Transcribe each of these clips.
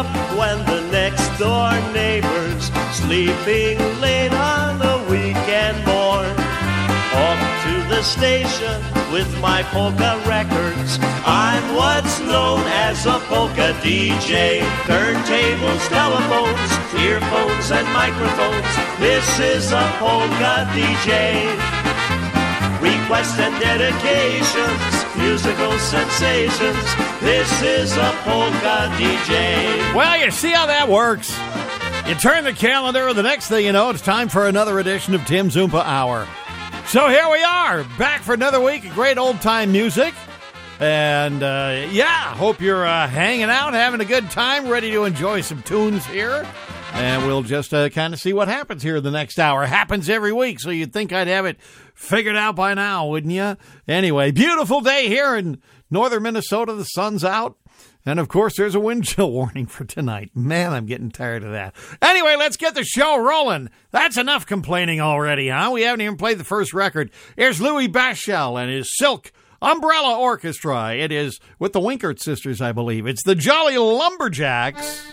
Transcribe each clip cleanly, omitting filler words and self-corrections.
up when the next door neighbor's sleeping late on a weekend morn. Off to the station with my polka records. I'm what's known as a polka DJ. Turntables, telephones, earphones and microphones. This is a polka DJ. Requests and dedications, musical sensations. This is a polka DJ. Well, you see how that works. You turn the calendar, and the next thing you know, it's time for another edition of Tim's Oompa Hour. So here we are, back for another week of great old-time music. And, hope you're hanging out, having a good time, ready to enjoy some tunes here. And we'll just kind of see what happens here in the next hour. Happens every week, so you'd think I'd have it figured out by now, wouldn't you? Anyway, beautiful day here in northern Minnesota. The sun's out. And, of course, there's a wind chill warning for tonight. Man, I'm getting tired of that. Anyway, let's get the show rolling. That's enough complaining already, huh? We haven't even played the first record. Here's Louis Bachel and his Silk Umbrella Orchestra. It is with the Winkert sisters, I believe. It's the Jolly Lumberjacks.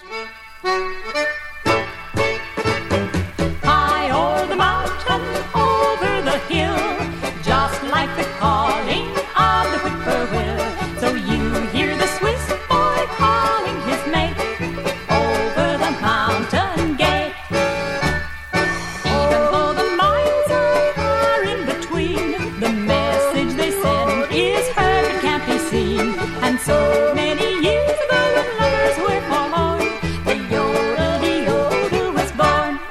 High o'er the mountain, over the hill, just like the calling of the whippoorwill. So you hear the Swiss boy calling his mate over the mountain gate. Even though the miles are far in between, the message they send is heard but can't be seen. And so many years ago when lovers were forlorn, the yodel-de-yodel was born.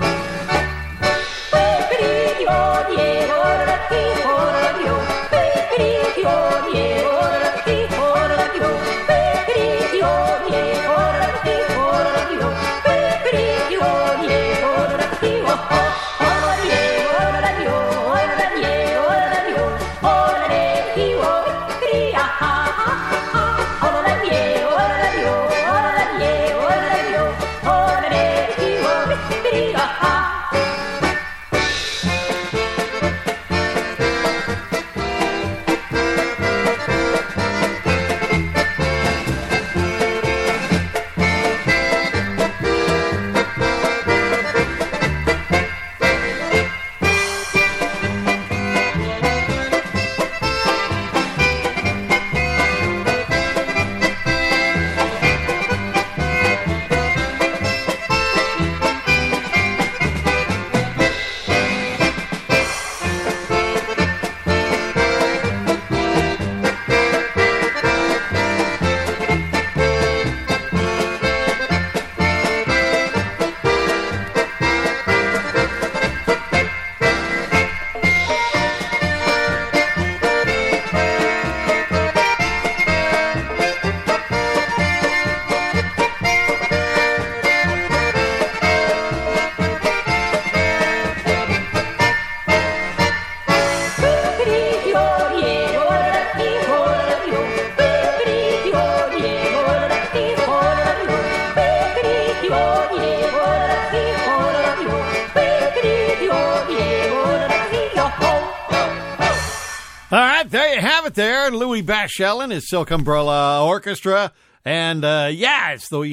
All right, there you have it there. Louis Bachel and his Silk Umbrella Orchestra. And, it's the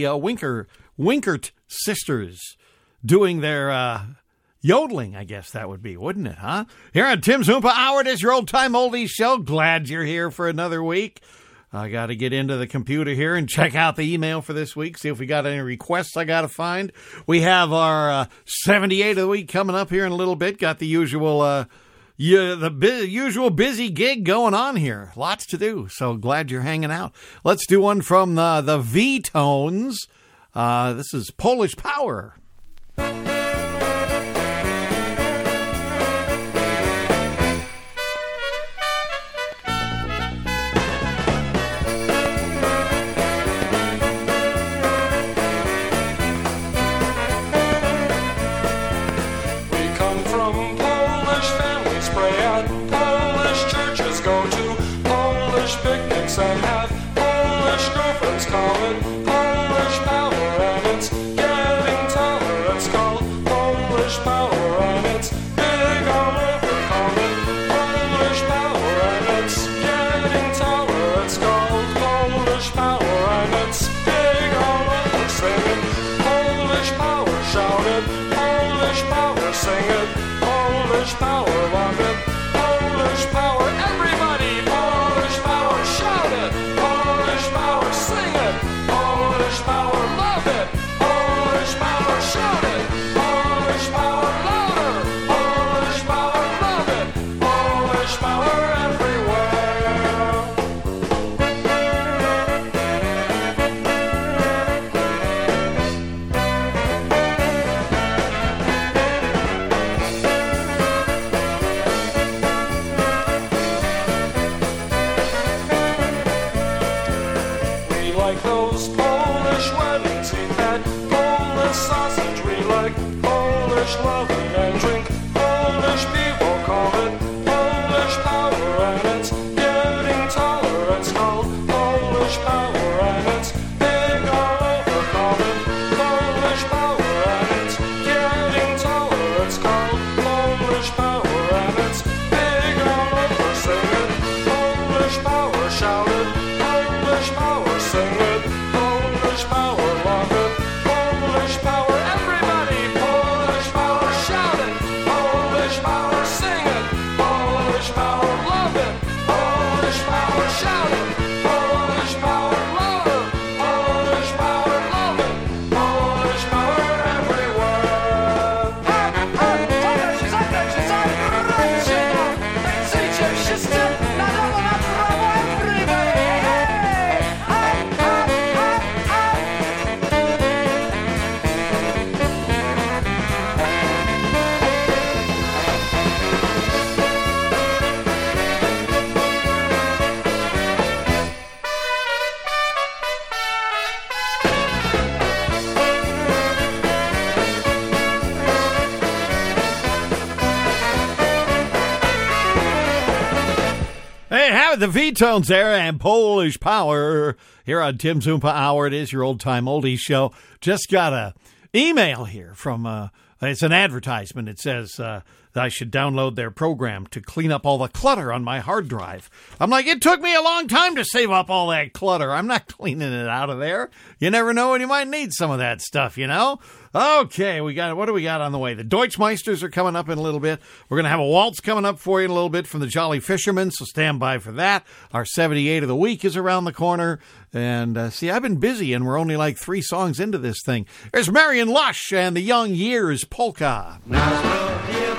Winkert sisters doing their yodeling, I guess that would be, wouldn't it, huh? Here on Tim's Oompa Hour, it is your old-time oldies show. Glad you're here for another week. I got to get into the computer here and check out the email for this week, see if we got any requests I got to find. We have our 78 of the week coming up here in a little bit. Got the usual... usual busy gig going on here. Lots to do, so glad you're hanging out. Let's do one from the V-Tones. This is Polish Power. And have Polish girlfriends call it Polish power, and it's getting taller. It's called Polish power, and it's big all over. Call it Polish power, and it's getting taller. It's called Polish power, and it's big all over. Sing it. like those Polish weddings. Eat that Polish sausage. We like Polish loving and drink Polish people. Call it Polish power, and it's getting taller. It's called Polish power, and it's big all over. Call it Polish power, and it's getting taller. It's called Polish power, and it's big all over. Sing it, Polish power. Shout it, Polish power. Sing it, Polish power. Love it, Polish power. Everybody, Polish power. Shout it, Polish power. Sing it, Polish power. Love it, Polish power. Shout it, Polish power. Love it, Polish power. Love it, Polish power everywhere. Przyjrzyjcie wszyscy na lewo, na prawo, Hey, have it, the V-Tones there and Polish Power here on Tim Zumpa Hour. It is your old-time oldies show. Just got a email here from, it's an advertisement. It says that I should download their program to clean up all the clutter on my hard drive. I'm like, it took me a long time to save up all that clutter. I'm not cleaning it out of there. You never know when you might need some of that stuff, you know? Okay, what do we got on the way? The Deutschmeisters are coming up in a little bit. We're going to have a waltz coming up for you in a little bit from the Jolly Fishermen, so stand by for that. Our 78 of the week is around the corner. And see, I've been busy, and we're only like 3 songs into this thing. There's Marion Lush and the Young Years Polka. Na zdrowie,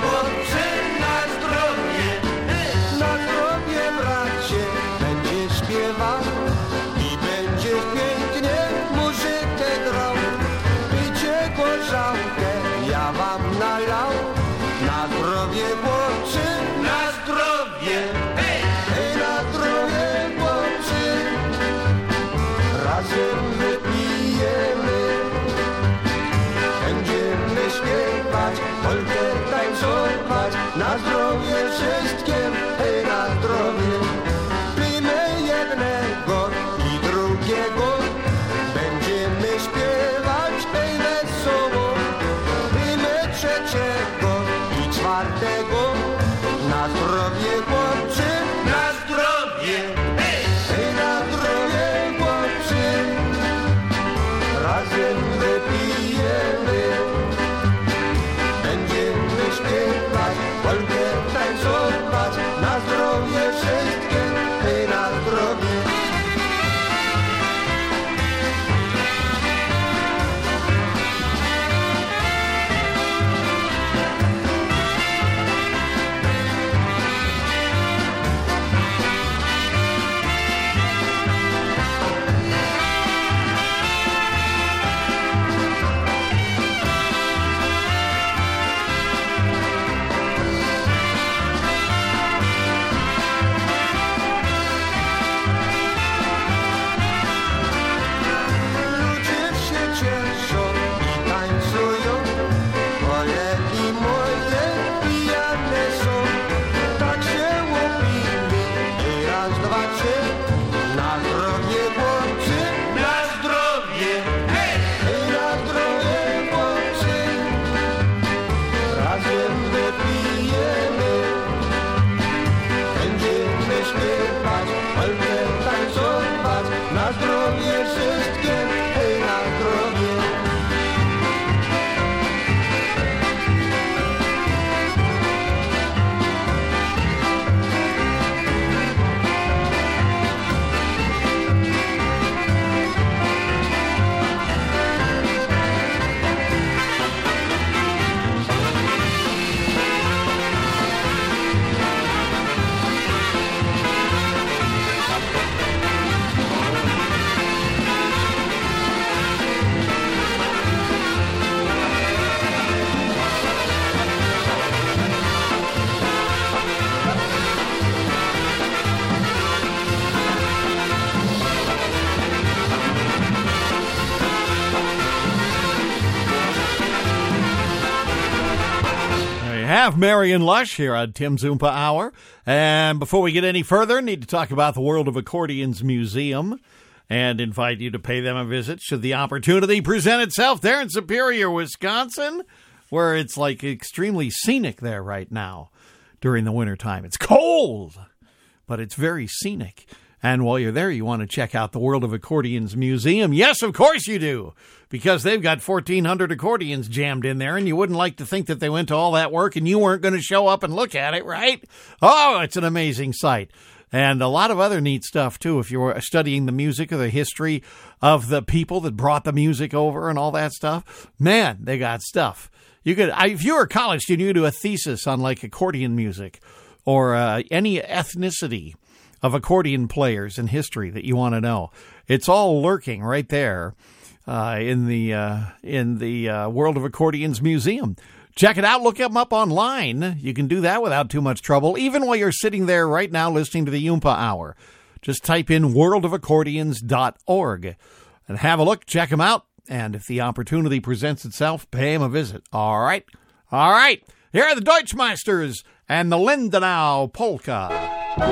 bracie, będziesz śpiewał i będziesz pięknie muzykę grał. Picie gorzałkę ja wam nalał. Na zdrowie, chłopcy, na zdrowie, hej, na zdrowie, chłopcy. Razem wypijemy, będziemy śpiewać, polkę tańcować. Na zdrowie wszystkim, hej, na zdrowie. Pijmy jednego i drugiego, będziemy śpiewać, hej, wesoło. Pijmy trzeciego i czwartego, na zdrowie, chłopcy, na zdrowie, hej, hej, na zdrowie, chłopcy. Razem wypijemy, będziemy śpiewać, polkę tańcować. Na zdrowie wszystkim, hej, na zdrowie. Ludzie się cieszą i tańcują, kolegi moje pijane są. Tak się łopimy i raz, dwa, trzy. Na zdrowie, chłopcy, na zdrowie, hej, hej, na zdrowie, chłopcy. Razem wypijemy, będziemy śpiewać, polkę tańcować. Na zdrowie wszystkim, hej, na zdrowie. have Marion Lush here on Tim Zumpa Hour. And before we get any further, need to talk about the World of Accordions Museum and invite you to pay them a visit should the opportunity present itself there in Superior, Wisconsin, where it's like extremely scenic there right now during the wintertime. It's cold, but it's very scenic. And while you're there, you want to check out the World of Accordions Museum. Yes, of course you do, because they've got 1,400 accordions jammed in there, and you wouldn't like to think that they went to all that work and you weren't going to show up and look at it, right? Oh, it's an amazing sight. And a lot of other neat stuff, too, if you're studying the music or the history of the people that brought the music over and all that stuff. Man, they got stuff. You could, if you were a college student, you could do a thesis on, like, accordion music or any ethnicity of accordion players in history that you want to know. It's all lurking right there in the World of Accordions Museum. Check it out. Look them up online. You can do that without too much trouble, even while you're sitting there right now listening to the Yumpa Hour. Just type in worldofaccordions.org and have a look. Check them out. And if the opportunity presents itself, pay them a visit. All right. All right. Here are the Deutschmeisters and the Lindenau Polka.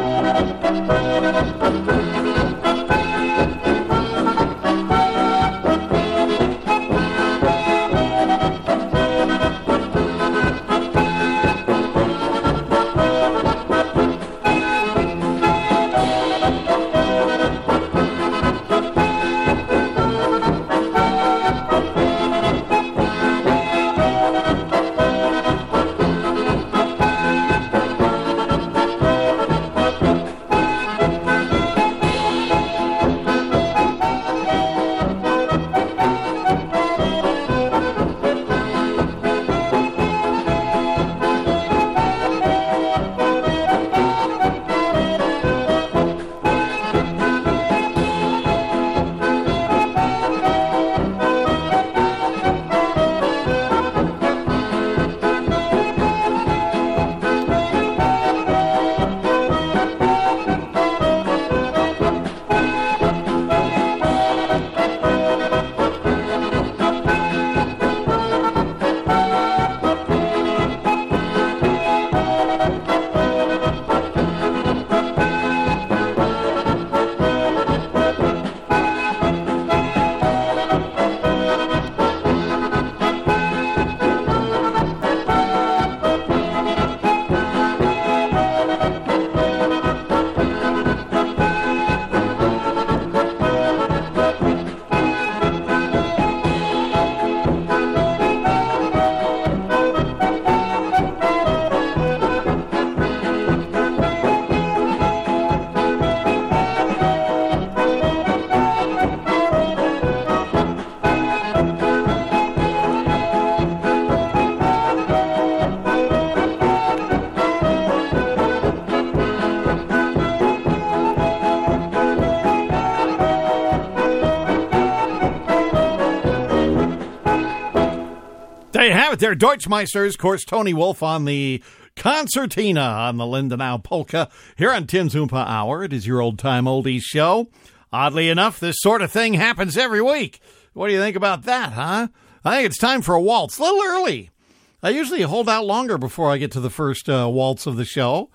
There you have it there, Deutschmeisters. Of course, Tony Wolf on the concertina on the Lindenau Polka here on Tim Zumpa Hour. It is your old-time oldies show. Oddly enough, this sort of thing happens every week. What do you think about that, huh? I think it's time for a waltz. A little early. I usually hold out longer before I get to the first waltz of the show.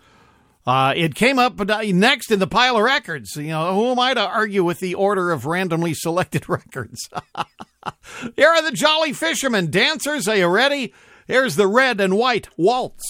It came up next in the pile of records. You know, who am I to argue with the order of randomly selected records? Here are the Jolly Fishermen. Dancers, are you ready? Here's the red and white waltz.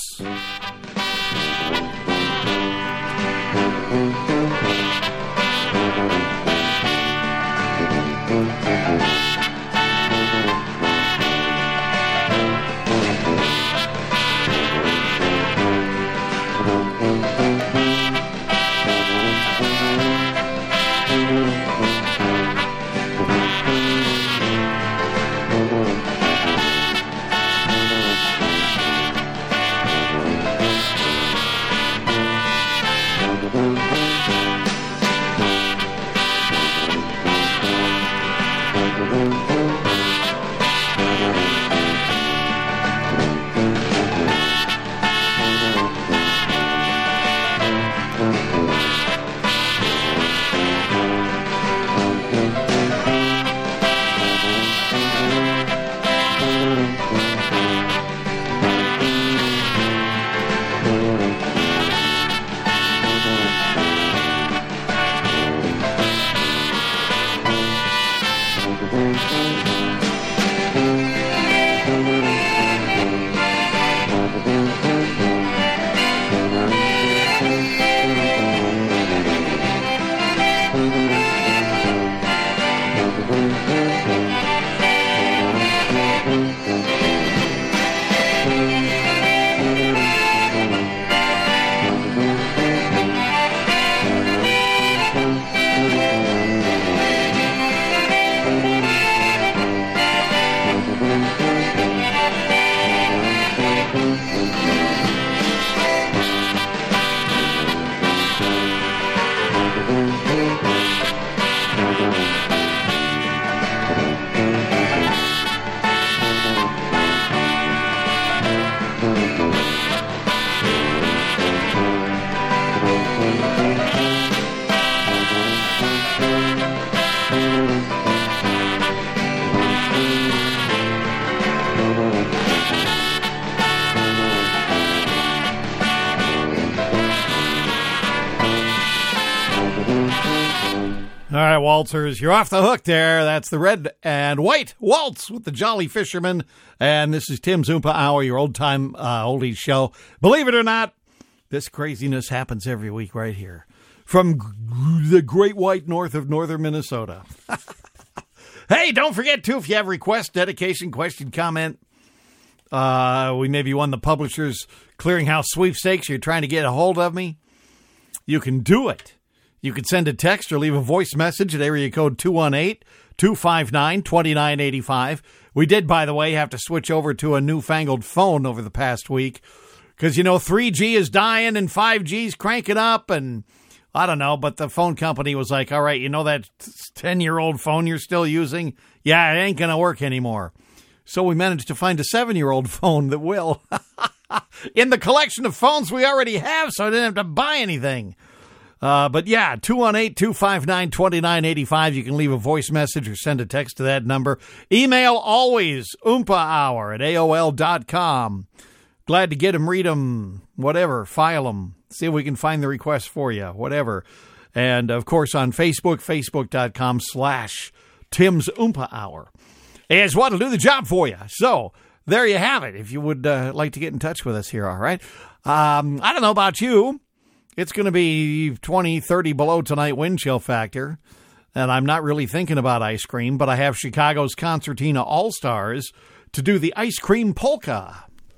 waltzers, you're off the hook there. That's the Red and White Waltz with the Jolly Fisherman. And this is Tim's Oompa Hour, your old-time oldies show. Believe it or not, this craziness happens every week right here from the Great White North of northern Minnesota. Hey, don't forget, too, if you have requests, dedication, question, comment, we maybe won the Publishers Clearinghouse sweepstakes, you're trying to get a hold of me, you can do it. You can send a text or leave a voice message at area code 218-259-2985. We did, by the way, have to switch over to a newfangled phone over the past week because, 3G is dying and 5G's cranking up and I don't know, but the phone company was like, all right, that 10-year-old phone you're still using? Yeah, it ain't going to work anymore. So we managed to find a 7-year-old phone that will. In the collection of phones we already have, so I didn't have to buy anything. But yeah, 218-259-2985. You can leave a voice message or send a text to that number. Email always, oompahour@aol.com. Glad to get them, read them, whatever, file them. See if we can find the request for you, whatever. And, of course, on Facebook, facebook.com/Tim's Oompa Hour. Is what will do the job for you. So, there you have it, if you would like to get in touch with us here, all right? I don't know about you. It's going to be 20, 30 below tonight wind chill factor. And I'm not really thinking about ice cream, but I have Chicago's Concertina All-Stars to do the ice cream polka.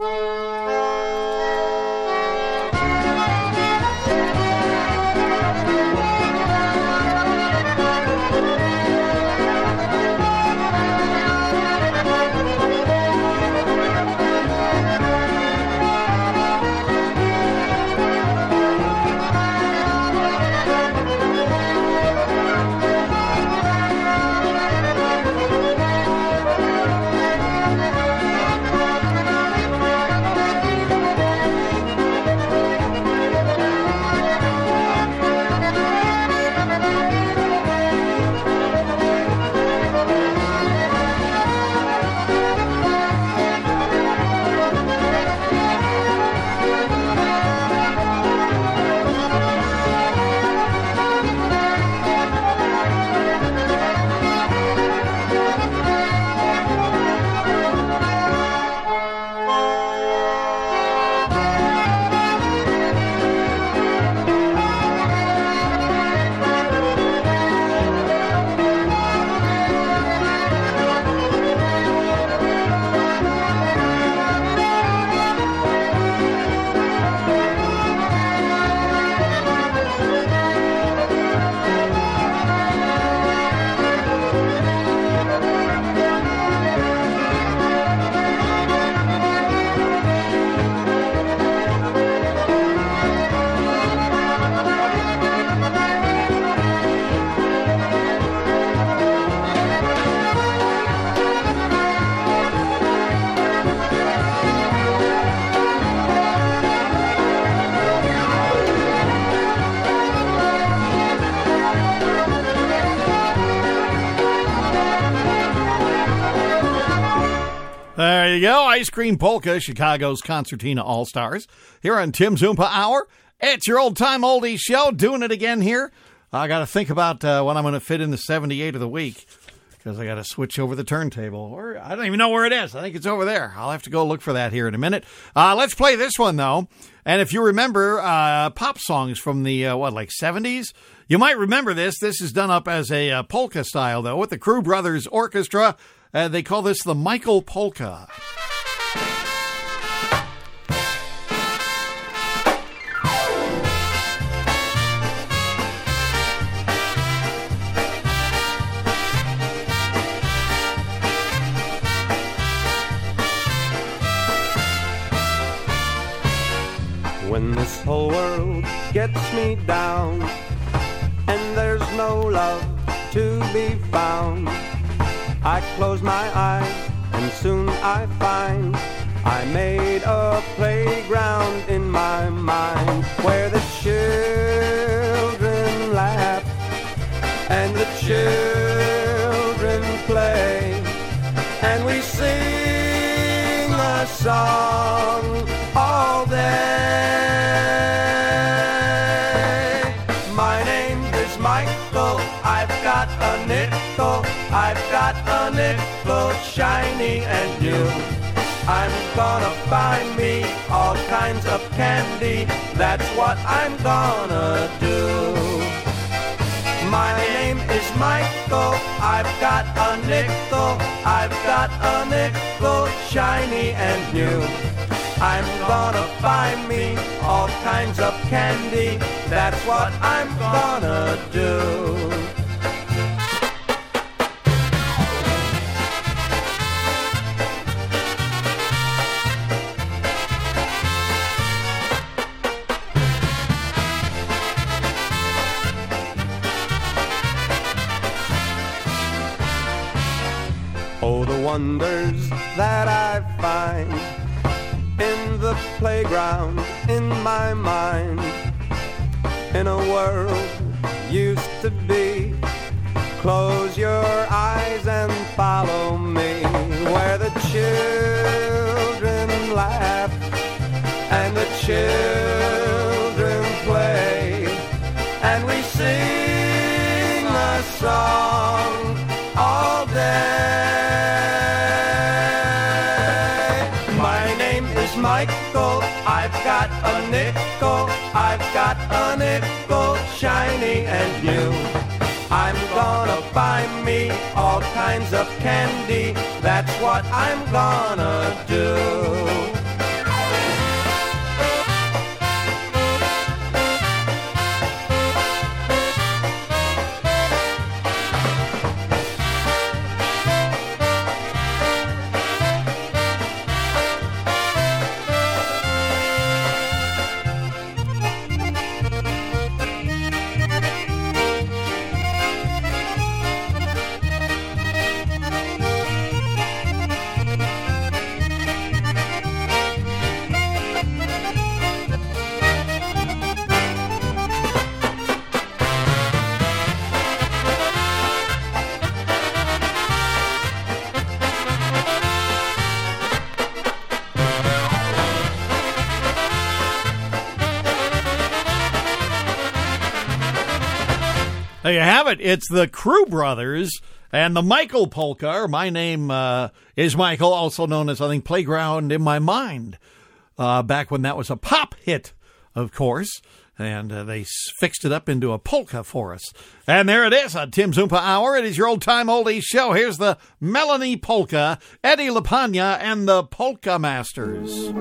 There you go. Ice Cream Polka, Chicago's Concertina All-Stars. Here on Tim's Oompa Hour. It's your old-time oldies show. Doing it again here. I got to think about when I'm going to fit in the 78 of the week because I got to switch over the turntable. Or I don't even know where it is. I think it's over there. I'll have to go look for that here in a minute. Let's play this one, though. And if you remember pop songs from the, 70s? You might remember this. This is done up as a polka style, though, with the Crew Brothers Orchestra. They call this the Michael Polka. When this whole world gets me down and there's no love to be found, I close my eyes and soon I find I made a playground in my mind where the children laugh and the children play and we sing a song all day. My name is Michael, I've got nickel, I've got a nickel shiny and new. I'm gonna buy me all kinds of candy, that's what I'm gonna do. My name is Michael, I've got a nickel, I've got a nickel shiny and new. I'm gonna buy me all kinds of candy, that's what I'm gonna do. Oh, the wonders that I find in the playground, in my mind, in a world used to be. Close your eyes and follow me, where the children laugh and the children play, and we sing a song all day. Michael, I've got a nickel, I've got a nickel shiny and new. I'm gonna buy me all kinds of candy, that's what I'm gonna do. There you have it. It's the Crew Brothers and the Michael Polka. My name is Michael, also known as, I think, Playground in My Mind. Back when that was a pop hit, of course. And they fixed it up into a polka for us. And there it is, a Tim Zumpa Hour. It is your old-time oldies show. Here's the Melanie Polka, Eddie LaPagna, and the Polka Masters.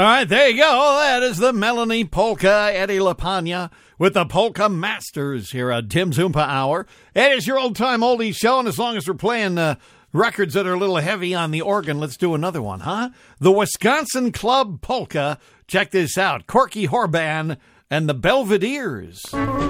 right, there you go. That is the Melanie Polka, Eddie LaPagna with the Polka Masters here at Tim's Oompa Hour. It is your old-time oldies show, and as long as we're playing records that are a little heavy on the organ, let's do another one, huh? The Wisconsin Club Polka. Check this out. Corky Horban and the Belvederes.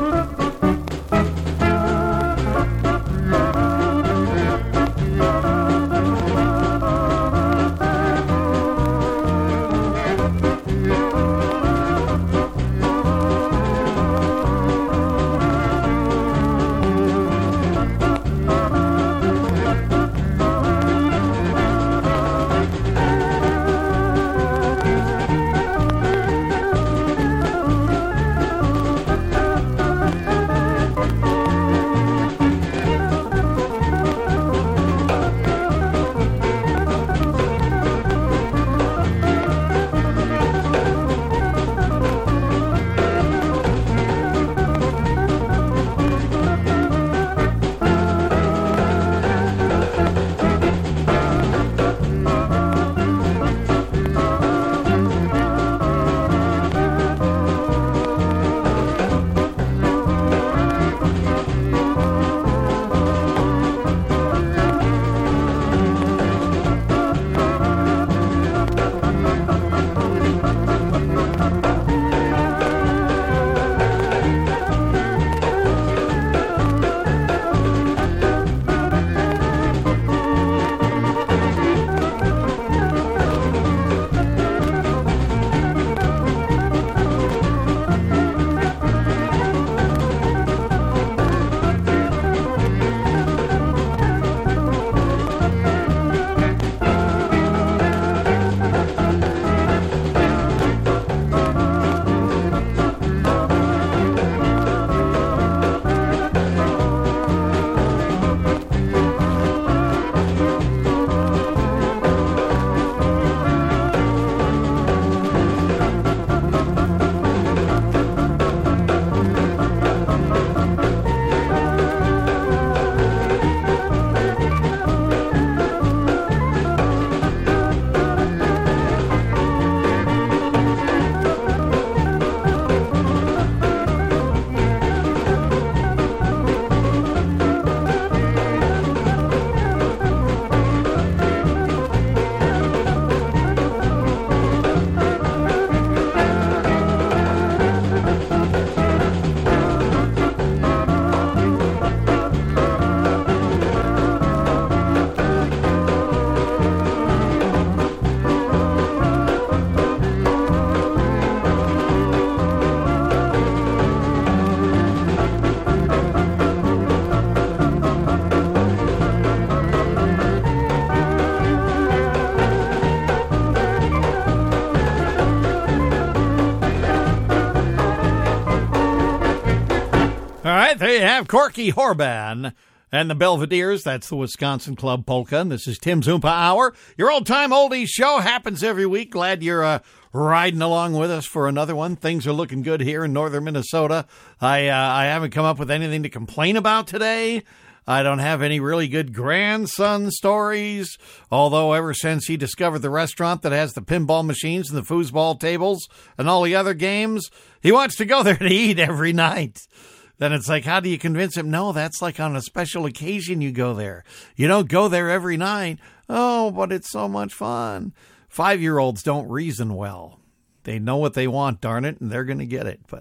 There you have Corky Horban and the Belvederes. That's the Wisconsin Club Polka. And this is Tim's Oompa Hour. Your old-time oldies show happens every week. Glad you're riding along with us for another one. Things are looking good here in northern Minnesota. I haven't come up with anything to complain about today. I don't have any really good grandson stories, although ever since he discovered the restaurant that has the pinball machines and the foosball tables and all the other games, he wants to go there to eat every night. Then it's like, how do you convince him? No, that's like on a special occasion you go there. You don't go there every night. Oh, but it's so much fun. 5-year-olds don't reason well. They know what they want, darn it, and they're going to get it. But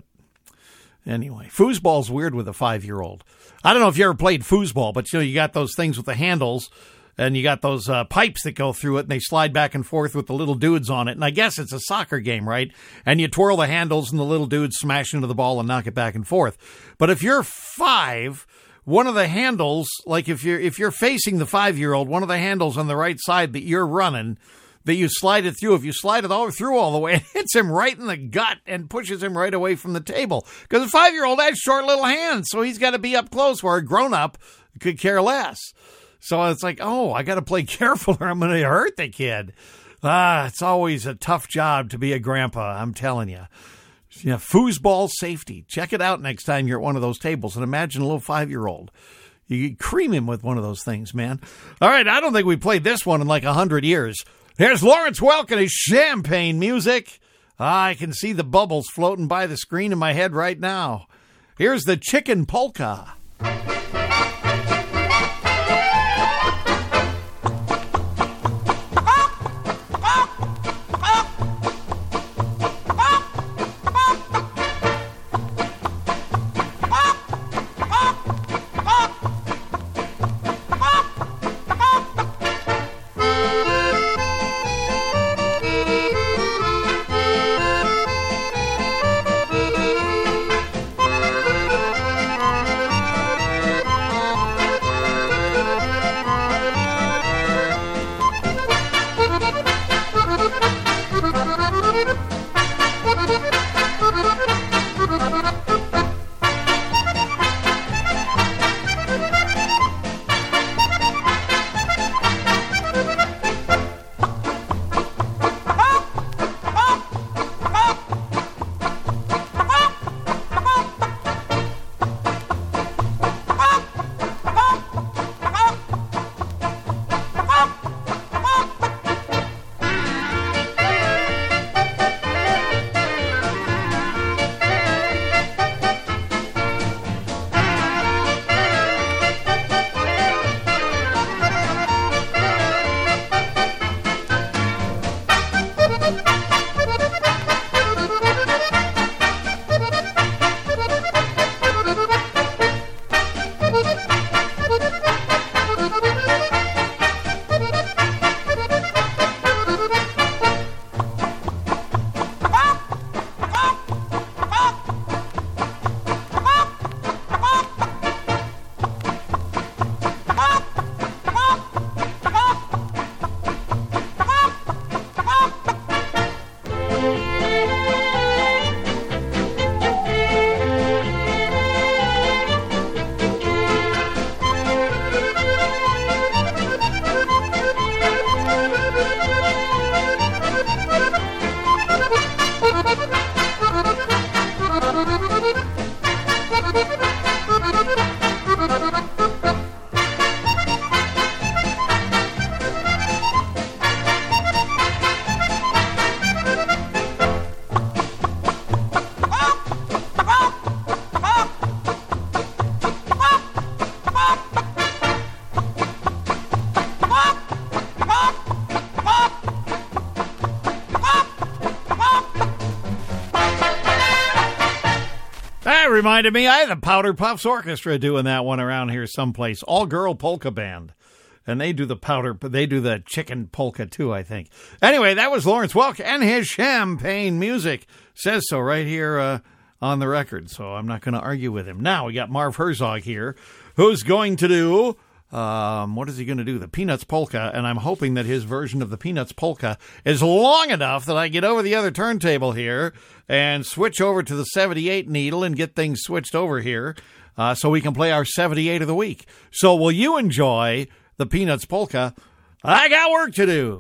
anyway, foosball's weird with a 5-year-old. I don't know if you ever played foosball, but you got those things with the handles, and you got those pipes that go through it, and they slide back and forth with the little dudes on it. And I guess it's a soccer game, right? And you twirl the handles, and the little dudes smash into the ball and knock it back and forth. But if you're 5, one of the handles, like if you're facing the 5-year-old, one of the handles on the right side that you're running, that you slide it through, if you slide it all through all the way, it hits him right in the gut and pushes him right away from the table. Because a 5-year-old has short little hands, so he's got to be up close, where a grown-up could care less. So it's like, oh, I got to play careful or I'm going to hurt the kid. It's always a tough job to be a grandpa, I'm telling you. Yeah, foosball safety. Check it out next time you're at one of those tables, and imagine a little 5-year-old. You cream him with one of those things, man. All right, I don't think we played this one in like 100 years. Here's Lawrence Welk and his champagne music. I can see the bubbles floating by the screen in my head right now. Here's the Chicken Polka. That reminded me, I had the Powder Puffs Orchestra doing that one around here someplace. All-girl polka band. And they do the chicken polka too, I think. Anyway, that was Lawrence Welk and his champagne music. Says so right here on the record, so I'm not going to argue with him. Now we got Marv Herzog here, who's going to do, what is he going to do? The Peanuts Polka, and I'm hoping that his version of the Peanuts Polka is long enough that I get over the other turntable here and switch over to the 78 needle and get things switched over here so we can play our 78 of the week. So will you enjoy the Peanuts Polka? I got work to do.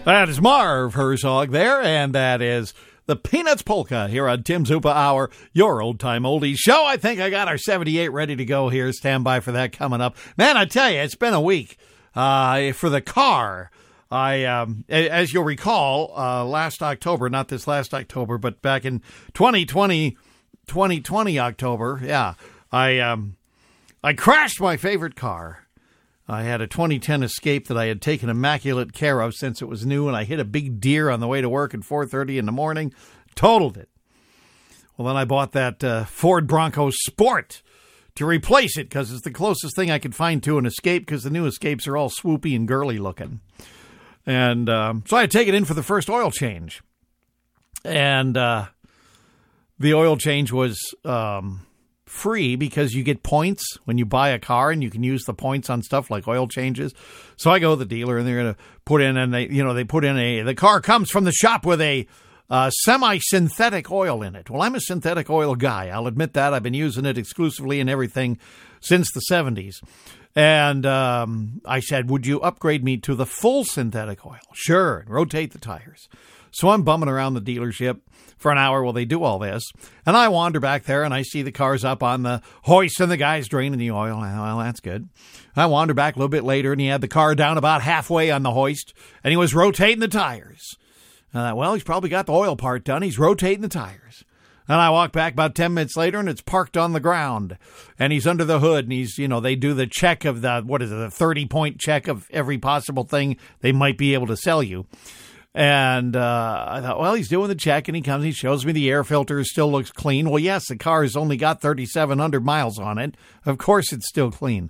That is Marv Herzog there, and that is the Peanuts Polka here on Tim Zumpa Hour, your old-time oldies show. I think I got our 78 ready to go here. Stand by for that coming up. Man, I tell you, it's been a week for the car. As you'll recall, last October, not this last October, but back in 2020 October, yeah, I crashed my favorite car. I had a 2010 Escape that I had taken immaculate care of since it was new, and I hit a big deer on the way to work at 4:30 in the morning. Totaled it. Well, then I bought that Ford Bronco Sport to replace it because it's the closest thing I could find to an Escape because the new Escapes are all swoopy and girly looking. And so I had to take it in for the first oil change. And the oil change was free because you get points when you buy a car, and you can use the points on stuff like oil changes. So I go to the dealer, and they're going to put in, and they put in the car comes from the shop with a semi-synthetic oil in it. Well, I'm a synthetic oil guy. I'll admit that. I've been using it exclusively in everything since the 70s. And I said, would you upgrade me to the full synthetic oil? Sure. And rotate the tires. So I'm bumming around the dealership for an hour while they do all this. And I wander back there, and I see the cars up on the hoist, and the guy's draining the oil. Well, that's good. I wander back a little bit later, and he had the car down about halfway on the hoist, and he was rotating the tires. And I thought, well, he's probably got the oil part done. He's rotating the tires. And I walk back about 10 minutes later, and it's parked on the ground. And he's under the hood, and he's, they do the check of the 30-point check of every possible thing they might be able to sell you. And I thought, well, he's doing the check, and he comes, he shows me the air filter still looks clean. Well, yes, the car has only got 3,700 miles on it. Of course it's still clean.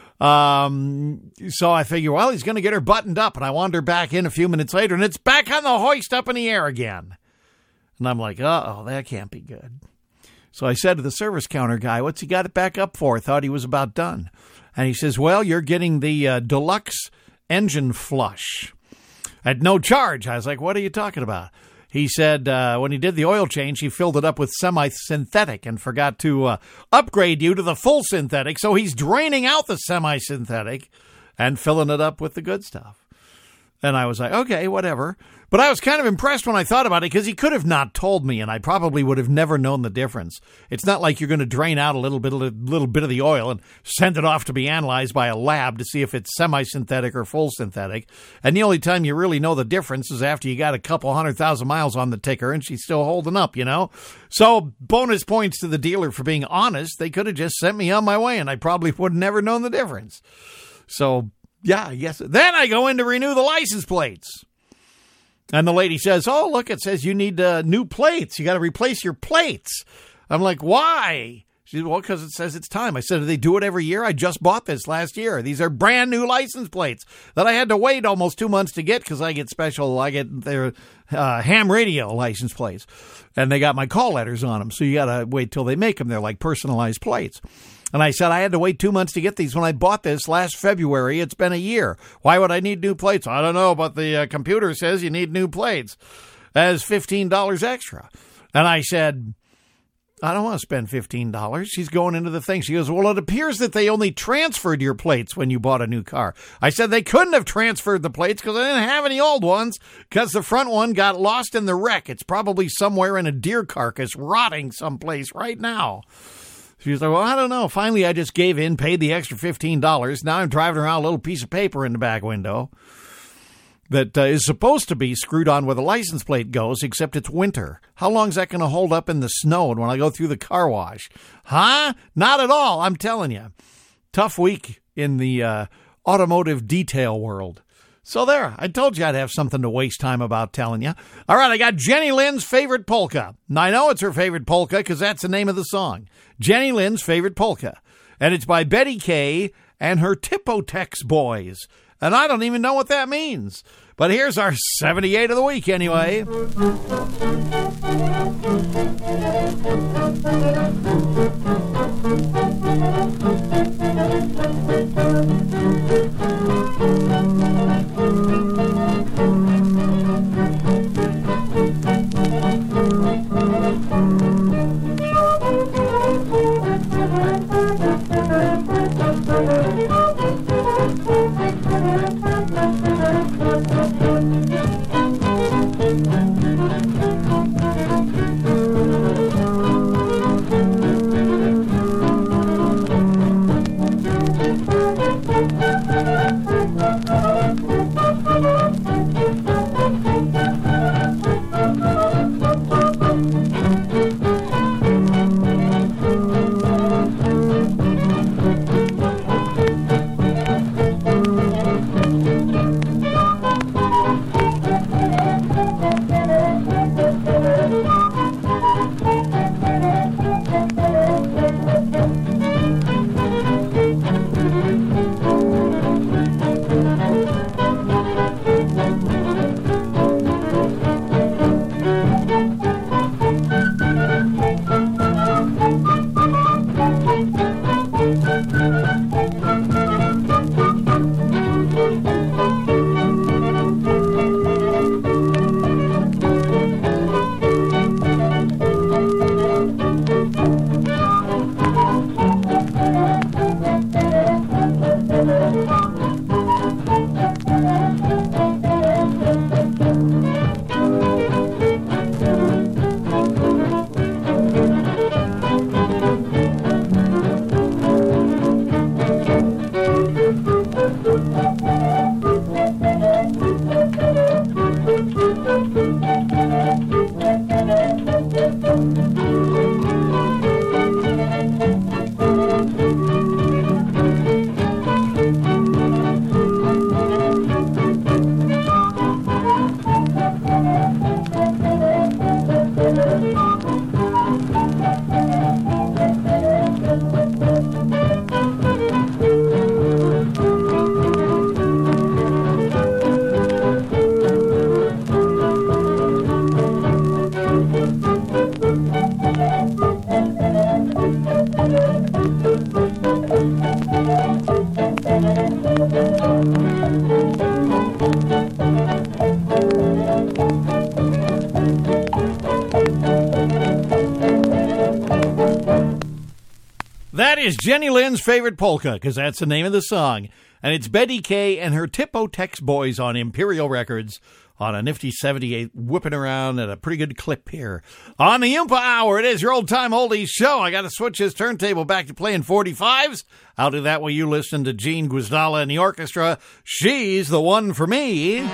So I figure, well, he's going to get her buttoned up, and I wander back in a few minutes later, and it's back on the hoist up in the air again. And I'm like, uh-oh, that can't be good. So I said to the service counter guy, what's he got it back up for? I thought he was about done. And he says, well, you're getting the deluxe engine flush at no charge. I was like, what are you talking about? He said when he did the oil change, he filled it up with semi-synthetic and forgot to upgrade you to the full synthetic. So he's draining out the semi-synthetic and filling it up with the good stuff. And I was like, okay, whatever. But I was kind of impressed when I thought about it because he could have not told me, and I probably would have never known the difference. It's not like you're going to drain out a little bit of the oil and send it off to be analyzed by a lab to see if it's semi-synthetic or full synthetic. And the only time you really know the difference is after you got a couple 100,000 miles on the ticker and she's still holding up, So bonus points to the dealer for being honest. They could have just sent me on my way, and I probably would have never known the difference. So, yeah, yes. Then I go in to renew the license plates. And the lady says, oh, look, it says you need new plates. You got to replace your plates. I'm like, why? She said, well, because it says it's time. I said, do they do it every year? I just bought this last year. These are brand new license plates that I had to wait almost 2 months to get because I get their ham radio license plates. And they got my call letters on them. So you got to wait till they make them. They're like personalized plates. And I said, I had to wait 2 months to get these. When I bought this last February, it's been a year. Why would I need new plates? I don't know, but the computer says you need new plates. That is $15 extra. And I said, I don't want to spend $15. She's going into the thing. She goes, well, it appears that they only transferred your plates when you bought a new car. I said they couldn't have transferred the plates because I didn't have any old ones because the front one got lost in the wreck. It's probably somewhere in a deer carcass rotting someplace right now. She was like, well, I don't know. Finally, I just gave in, paid the extra $15. Now I'm driving around a little piece of paper in the back window that is supposed to be screwed on where the license plate goes, except it's winter. How long is that going to hold up in the snow and when I go through the car wash? Huh? Not at all, I'm telling you. Tough week in the automotive detail world. So there, I told you I'd have something to waste time about telling you. All right, I got Jenny Lynn's favorite polka. Now, I know it's her favorite polka because that's the name of the song. Jenny Lynn's favorite polka. And it's by Betty Kay and her Tipotex Boys. And I don't even know what that means. But here's our 78 of the week anyway. is Jenny Lynn's favorite polka, because that's the name of the song. And it's Betty Kay and her Tipo-Tex Boys on Imperial Records on a nifty 78, whipping around at a pretty good clip here. On the Oompa Hour, it is your old-time oldies show. I got to switch this turntable back to playing 45s. I'll do that while you listen to Jean Guazdala and the orchestra. She's the one for me.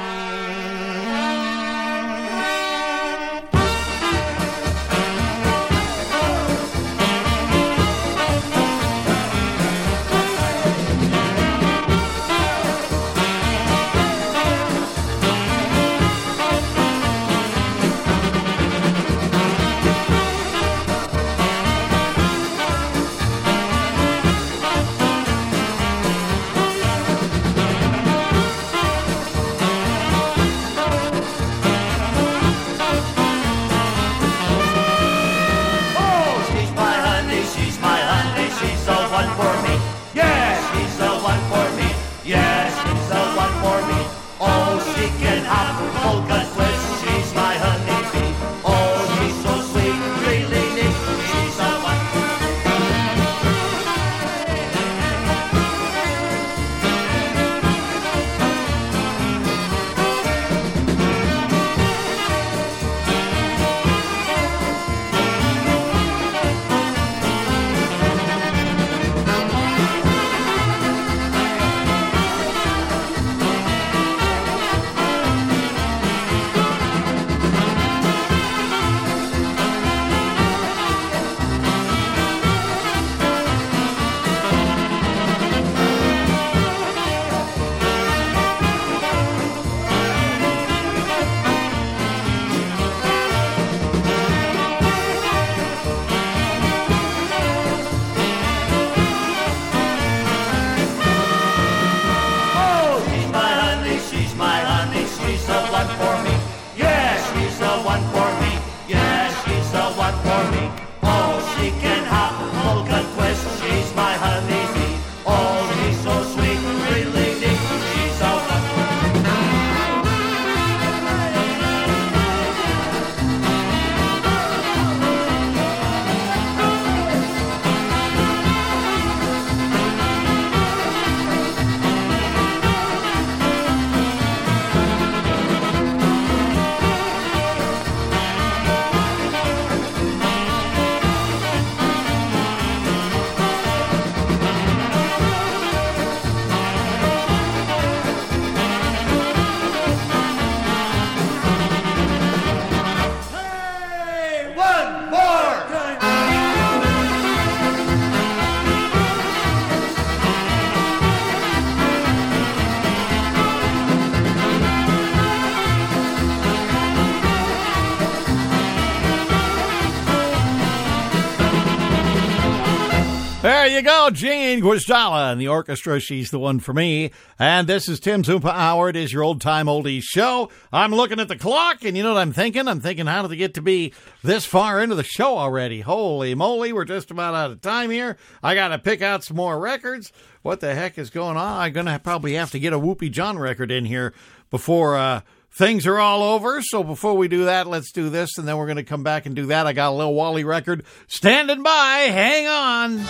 There you go, Jean Guazdala and the orchestra. She's the one for me. And this is Tim's Oompa Hour. It is your old-time oldies show. I'm looking at the clock, and you know what I'm thinking? I'm thinking, how did it get to be this far into the show already? Holy moly, we're just about out of time here. I got to pick out some more records. What the heck is going on? I'm going to probably have to get a Whoopie John record in here before things are all over. So before we do that, let's do this, and then we're going to come back and do that. I got a Lil Wally record standing by. Hang on.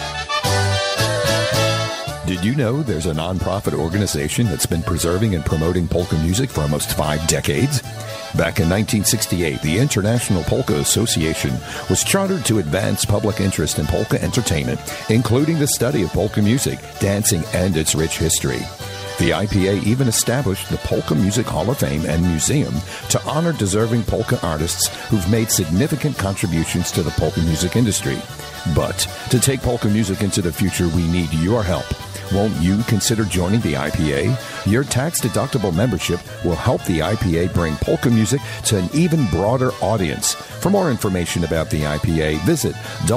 Did you know there's a nonprofit organization that's been preserving and promoting polka music for almost 5 decades? Back in 1968, the International Polka Association was chartered to advance public interest in polka entertainment, including the study of polka music, dancing, and its rich history. The IPA even established the Polka Music Hall of Fame and Museum to honor deserving polka artists who've made significant contributions to the polka music industry. But to take polka music into the future, we need your help. Won't you consider joining the IPA? Your tax-deductible membership will help the IPA bring polka music to an even broader audience. For more information about the IPA, visit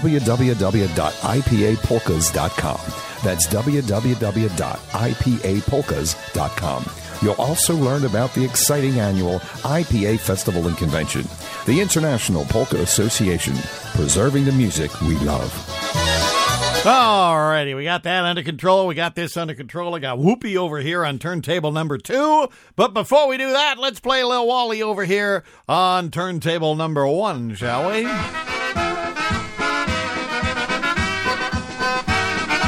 www.ipapolkas.com. That's www.ipapolkas.com. You'll also learn about the exciting annual IPA Festival and Convention. The International Polka Association, preserving the music we love. Alrighty, we got that under control. We got this under control. I got Whoopie over here on turntable number 2. But before we do that, let's play Lil Wally over here on turntable number 1, shall we?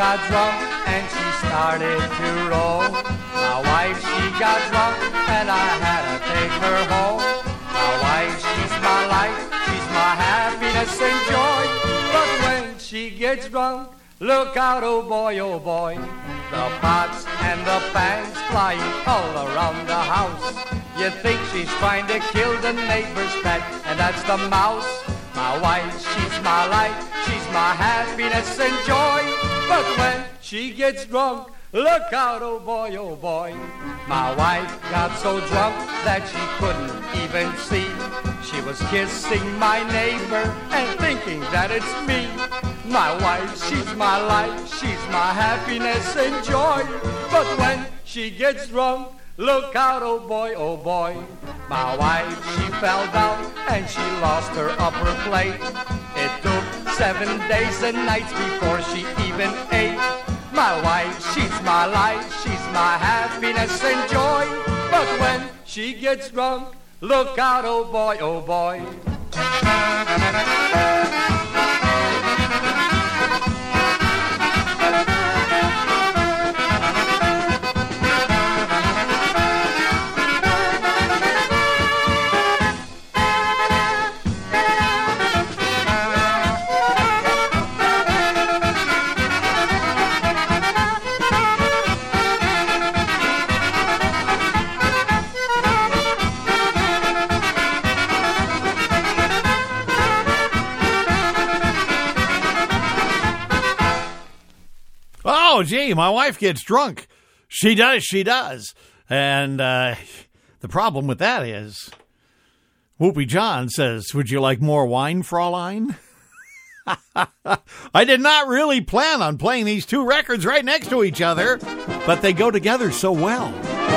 got drunk and she started to roll. My wife, she got drunk and I had to take her home. My wife, she's my life, she's my happiness and joy. But when she gets drunk, look out, oh boy, oh boy. The pots and the pans flying all around the house. You think she's trying to kill the neighbor's pet, and that's the mouse. My wife, she's my life, she's my happiness and joy. But when she gets drunk, look out, oh boy, oh boy. My wife got so drunk that she couldn't even see. She was kissing my neighbor and thinking that it's me. My wife, she's my life, she's my happiness and joy. But when she gets drunk, look out, oh boy, oh boy. My wife, she fell down and she lost her upper plate. It took 7 days and nights before she even ate. My wife, she's my life, she's my happiness and joy. But when she gets drunk, look out, oh boy, oh boy. Oh, gee, my wife gets drunk. She does. And the problem with that is, Whoopi John says, would you like more wine, Fraulein? I did not really plan on playing these two records right next to each other, but they go together so well.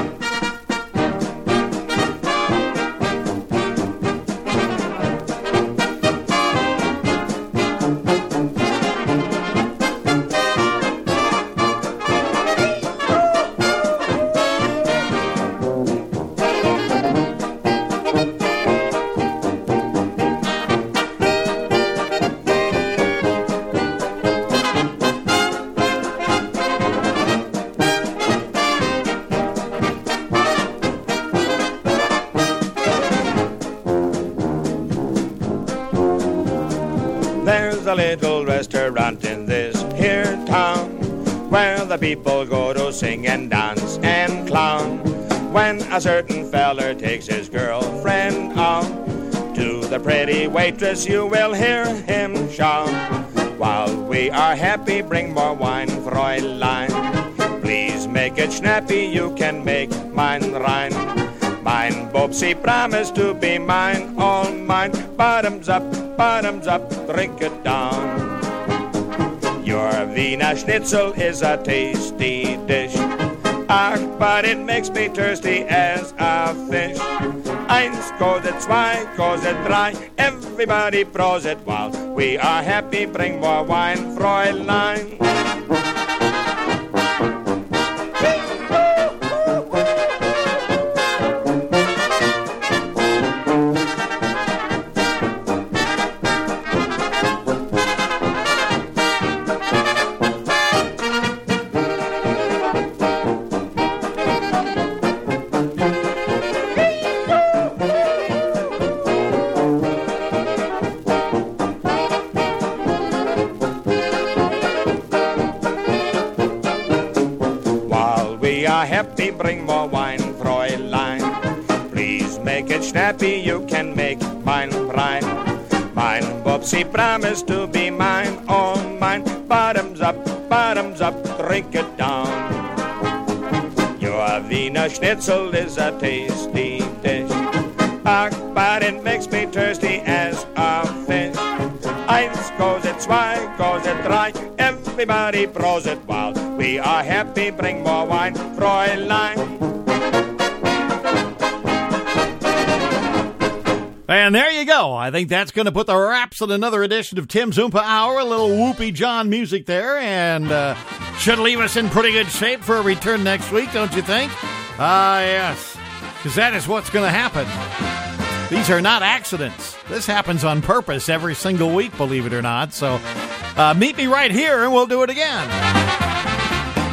a little restaurant in this here town where the people go to sing and dance and clown. When a certain feller takes his girlfriend out, to the pretty waitress you will hear him shout, while we are happy, bring more wine, Fräulein. Please make it snappy, you can make mine rein. Mine Bobsy promised to be mine, all mine. Bottoms up, drink it down. Your Wiener Schnitzel is a tasty dish. Ach, but it makes me thirsty as a fish. Eins goes it, zwei goes it, drei. Everybody pros it while we are happy. Bring more wine, Fräulein. Happy, bring more wine, Fräulein. Please make it snappy, you can make mine brine. Mine Bobsy promised to be mine, all mine. Bottoms up, drink it down. Your Wiener Schnitzel is a tasty dish. Ach, but it makes me thirsty as a fish. Eins goes it, zwei goes it, drei. Everybody pros it while we are happy. Bring more wine, Fräulein. And there you go. I think that's going to put the wraps on another edition of Tim's Oompa Hour. A little Whoopi John music there, and should leave us in pretty good shape for a return next week, don't you think? Yes, because that is what's going to happen. These are not accidents. This happens on purpose every single week, believe it or not. So meet me right here, and we'll do it again.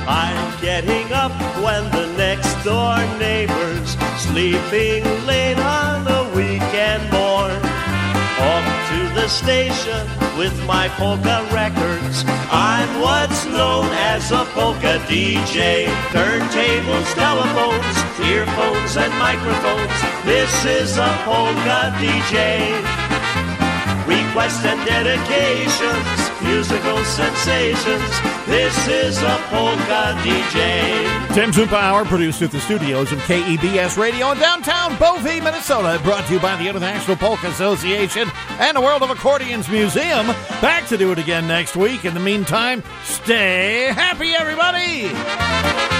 I'm getting up when the next door neighbor's sleeping late on a weekend morn. Off to the station with my polka records. I'm what's known as a polka DJ. Turntables, telephones, earphones, and microphones. This is a polka DJ. Requests and dedications, musical sensations. This is a polka DJ. Tim Zumpa Hour, produced at the studios of KEBS Radio in downtown Beaufort, Minnesota. Brought to you by the International Polka Association and the World of Accordions Museum. Back to do it again next week. In the meantime, stay happy, everybody!